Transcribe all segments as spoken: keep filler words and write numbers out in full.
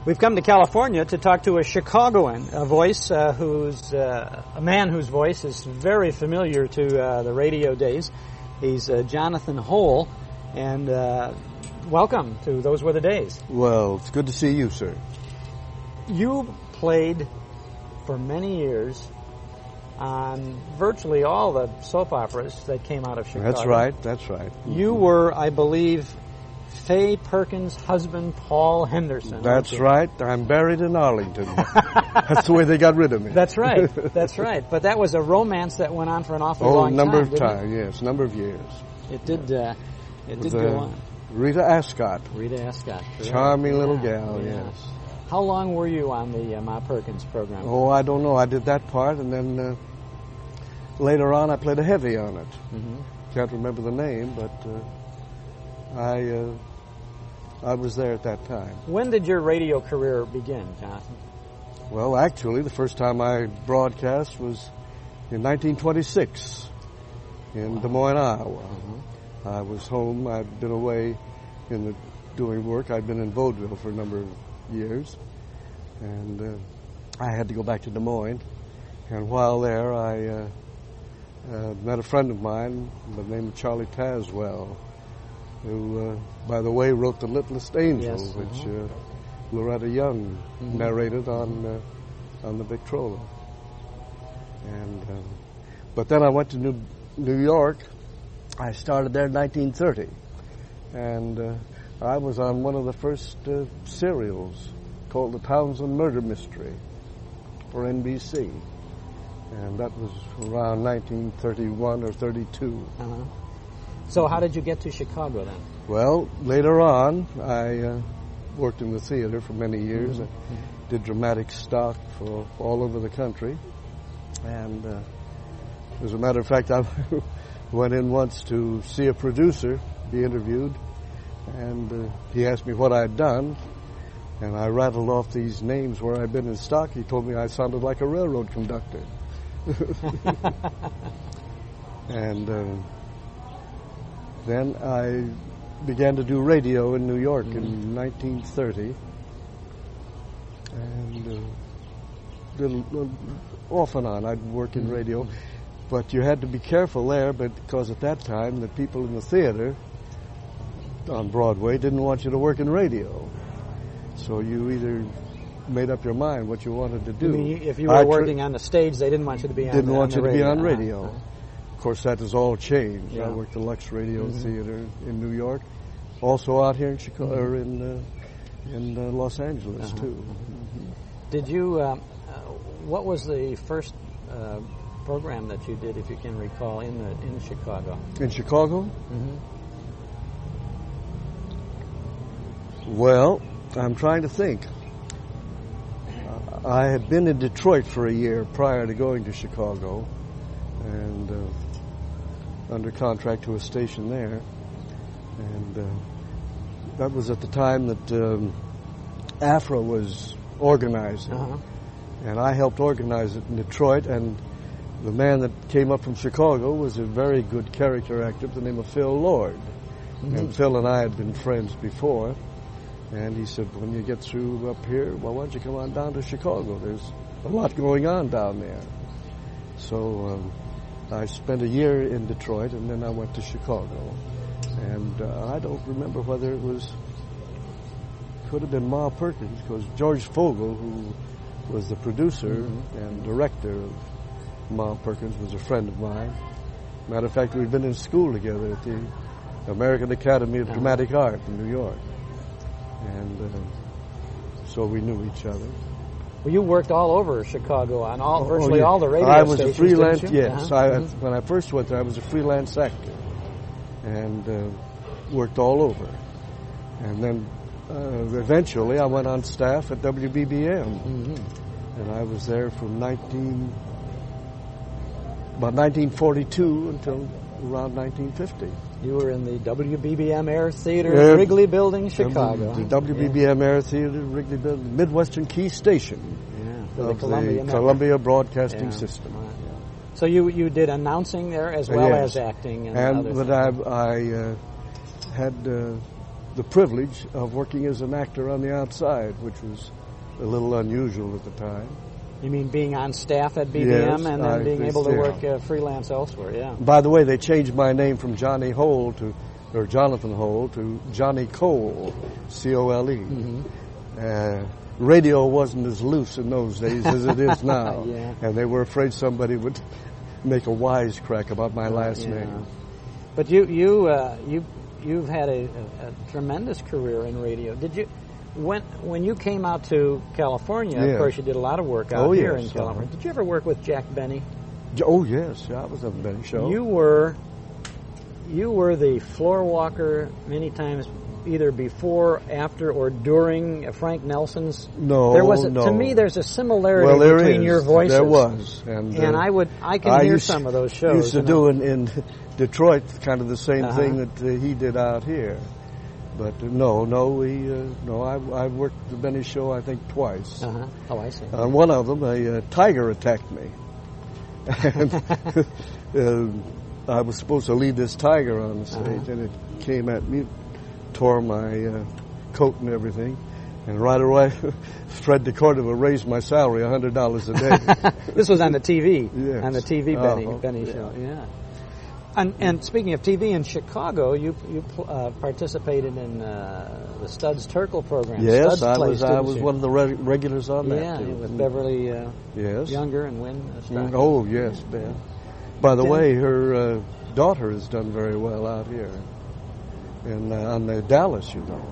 We've come to California to talk to a Chicagoan, a voice uh, who's uh, a man whose voice is very familiar to uh, the radio days. He's uh, Jonathan Hole, and uh, welcome to Those Were the Days. Well, it's good to see you, sir. You played for many years on virtually all the soap operas that came out of Chicago. That's right, that's right. You were, I believe, Fay Perkins' husband, Paul Henderson. That's right. I'm buried in Arlington. That's the way they got rid of me. That's right. That's right. But that was a romance that went on for an awful oh, long time. Oh, number of didn't time, it? yes, number of years. It did. Uh, it did With, go uh, on. Rita Ascot. Rita Ascot. Correct. Charming little Yeah, gal, yeah. yes. How long were you on the uh, Ma Perkins program? Oh, I don't know. I did that part, and then uh, later on I played a heavy on it. Mm-hmm. Can't remember the name, but uh, I uh, I was there at that time. When did your radio career begin, Jonathan? Well, actually, the first time I broadcast was in nineteen twenty-six in Wow. Des Moines, Iowa. Mm-hmm. I was home. I'd been away in the doing work. I'd been in Vaudeville for a number of years, and uh, I had to go back to Des Moines. And while there, I uh, uh, met a friend of mine by the name of Charlie Tazwell, who, uh, by the way, wrote The Littlest Angel, Yes, which uh-huh. uh, Loretta Young Mm-hmm. narrated on uh, on the Victrola. And um, but then I went to New New York. I started there in nineteen thirty, and uh, I was on one of the first uh, serials called The Townsend Murder Mystery for N B C, and that was around nineteen thirty-one or thirty-two. Uh-huh. So how did you get to Chicago then? Well, later on, I uh, worked in the theater for many years. Mm-hmm. I did dramatic stock for all over the country, and uh, as a matter of fact, I went in once to see a producer, be interviewed, and uh, he asked me what I'd done, and I rattled off these names where I'd been in stock. He told me I sounded like a railroad conductor. And uh, then I began to do radio in New York mm-hmm. in nineteen thirty, and uh, did, uh, off and on I'd work in radio. But you had to be careful there, but because at that time the people in the theater on Broadway didn't want you to work in radio. So you either made up your mind what you wanted to do. You mean if you were I working tr- on the stage, they didn't want you to be on didn't the, want on you the to be radio. on radio. Uh-huh. Of course, that has all changed. Yeah. I worked the Lux Radio Mm-hmm. Theater in New York, also out here in Chicago, Mm-hmm. or in uh, in uh, Los Angeles Uh-huh. too. Mm-hmm. Did you? Um, uh, what was the first uh, program that you did, if you can recall, in the in Chicago? In Chicago? Mm-hmm. Well, I'm trying to think. Uh, I had been in Detroit for a year prior to going to Chicago, and uh, under contract to a station there. And uh, that was at the time that um, AFRA was organizing. Uh-huh. And I helped organize it in Detroit, and the man that came up from Chicago was a very good character actor by the name of Phil Lord. Mm-hmm. And Phil and I had been friends before, and he said, when you get through up here, well, why don't you come on down to Chicago? There's a lot going on down there. So um, I spent a year in Detroit, and then I went to Chicago. And uh, I don't remember whether it was, could have been Ma Perkins, because George Fogel, who was the producer mm-hmm. and director of Ma Perkins, was a friend of mine. Matter of fact, we've been in school together at the American Academy of uh-huh. Dramatic Art in New York. And uh, so we knew each other. Well, you worked all over Chicago on all, oh, virtually oh, yeah. all the radio I was stations, a freelance, didn't you? yes. Uh-huh. I, mm-hmm. When I first went there, I was a freelance actor and uh, worked all over. And then uh, eventually I went on staff at W B B M. Mm-hmm. And I was there from nineteen, about nineteen forty-two until around nineteen fifty. You were in the W B B M Air Theater, Uh, Wrigley Building, Chicago. The W B B M yeah. Air Theater, Wrigley Building, Midwestern Key Station yeah, of the Columbia, the Columbia Broadcasting yeah. System. Right. So you you did announcing there as well uh, yes. as acting and, and other but things. I, I uh, had uh, the privilege of working as an actor on the outside, which was a little unusual at the time. You mean being on staff at B B M Yes, and then I being able to yeah. work uh, freelance elsewhere? Yeah. By the way, they changed my name from Johnny Hole to, or Jonathan Hole to Johnny Cole, C O L E. Mm-hmm. Uh, radio wasn't as loose in those days as it is now, yeah. and they were afraid somebody would make a wisecrack about my last yeah. name. But you you uh, you you've had a, a, a tremendous career in radio. Did you? When when you came out to California, Yes. of course, you did a lot of work out Oh, here yes, in California. uh-huh. Did you ever work with Jack Benny? Oh yes, I was on the Benny Show. You were you were the floor walker many times, either before, after, or during Frank Nelson's. No, there was a, no. To me, there's a similarity well, there between is. your voices. There was, and, and uh, I would I can I hear used, some of those shows. Used to and do in, in Detroit kind of the same Uh-huh. thing that uh, he did out here. But uh, no, no, we uh, no. I I worked the Benny Show I think twice. Uh-huh. Oh, I see. On one of them, a uh, tiger attacked me, and uh, I was supposed to lead this tiger on the stage, Uh-huh. and it came at me, tore my uh, coat and everything, and right away, Fred DeCordova raised my salary a hundred dollars a day. This was on the T V, Yes. on the T V Benny Uh-huh. Benny Yeah. show. Yeah. And, and speaking of T V, in Chicago, you you uh, participated in uh, the Studs Terkel program. Yes, Studs I Place, was. I didn't was you? one of the re- regulars on that. Yeah, too. with Beverly uh, Yes. Younger and Wynn. Uh, Stockton. Oh yes, Ben. By the Then- way, her uh, daughter has done very well out here, in uh, on the Dallas, you know.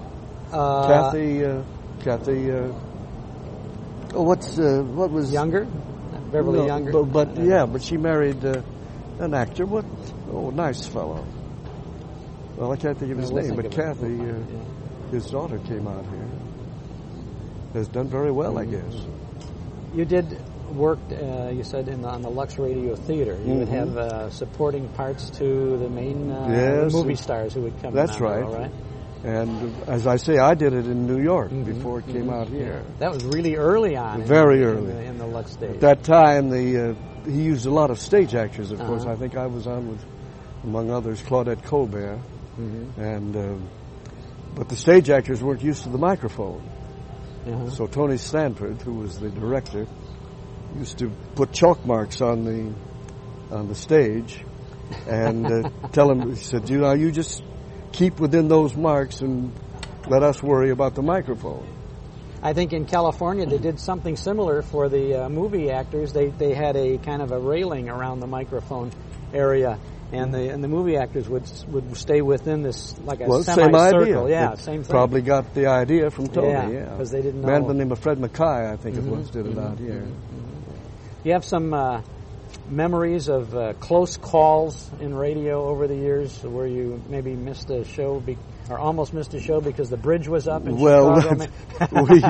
Uh, Kathy, uh, Kathy. Uh, oh, what's uh, what was Younger, Beverly no, Younger. But, but Uh, yeah, but she married uh, an actor. What? Oh, nice fellow. Well, I can't think of his we'll name, think but of it. Kathy, We'll uh, find it, his daughter came out here. Has done very well, I guess. yeah. You did work, uh, you said, in the, on the Lux Radio Theater. You would Mhm. have uh, supporting parts to the main uh, Yes. movie stars who would come. That's in on right. All right. And as I say, I did it in New York Mhm. before it came Mhm. out here. That was really early on. in- Very in early. the, in the Lux days. At that time, the uh, he used a lot of stage actors. Of course, Uh-huh. I think I was on with, among others, Claudette Colbert, Mm-hmm. and uh, but the stage actors weren't used to the microphone. Uh-huh. So Tony Stanford, who was the director, used to put chalk marks on the on the stage and uh, tell him. He said, "You know, you just keep within those marks and let us worry about the microphone." I think in California they did something similar for the uh, movie actors. They they had a kind of a railing around the microphone area, and the and the movie actors would would stay within this like a Well, same semicircle. idea. Yeah, They same thing. Probably got the idea from Tony. Yeah, Yeah, 'cause they didn't A man know. by the name of Fred Mackay, I think Mhm, it was, did it mhm, out here. You have some uh, memories of uh, close calls in radio over the years, where you maybe missed a show be- or almost missed a show because the bridge was up in Well, Chicago. we,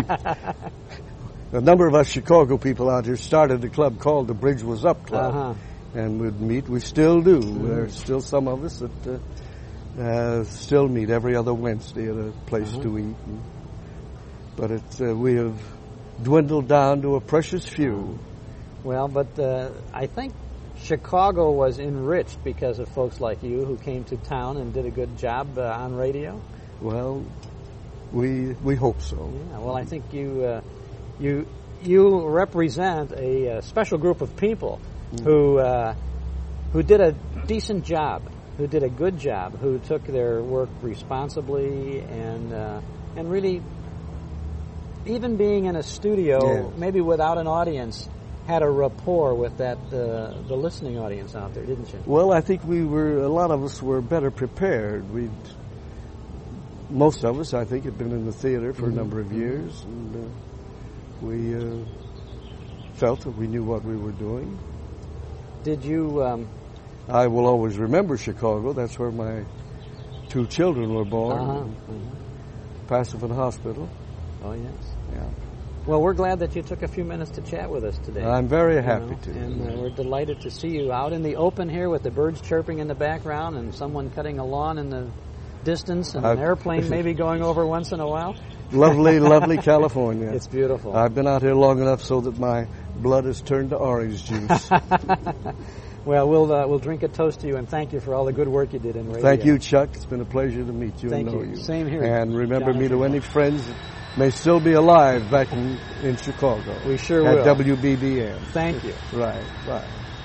a number of us Chicago people out here started a club called the Bridge Was Up Club, Uh-huh. and we'd meet. We still do. There's still some of us that uh, uh, still meet every other Wednesday at a place Uh-huh. to eat. And, but it's uh, we have dwindled down to a precious few. Well, but uh, I think Chicago was enriched because of folks like you who came to town and did a good job uh, on radio. Well, we we hope so. Yeah, well, I think you uh, you you represent a, uh special group of people who uh, who did a decent job, who did a good job, who took their work responsibly and uh, and really, even being in a studio, Yeah. maybe without an audience, had a rapport with that uh, the listening audience out there, didn't you? Well, I think we were, a lot of us were better prepared. We'd, most of us, I think, had been in the theater for Mhm. a number of years, and uh, we uh, felt that we knew what we were doing. Did you? Um, I will always remember Chicago. That's where my two children were born, uh-huh, in uh-huh. Passivant Hospital. Oh yes. Yeah. Well, we're glad that you took a few minutes to chat with us today. I'm very You happy know, to. And uh, we're delighted to see you out in the open here with the birds chirping in the background and someone cutting a lawn in the distance and an I've- airplane maybe going over once in a while. Lovely, lovely California. It's beautiful. I've been out here long enough so that my blood has turned to orange juice. Well, we'll uh, we'll drink a toast to you and thank you for all the good work you did in radio. Thank you, Chuck. It's been a pleasure to meet you Thank and know you. you. Same here. And remember Jonathan me to Hall. any friends that may still be alive back in, in Chicago. We sure at will. W B B M. Thank you. Right, right.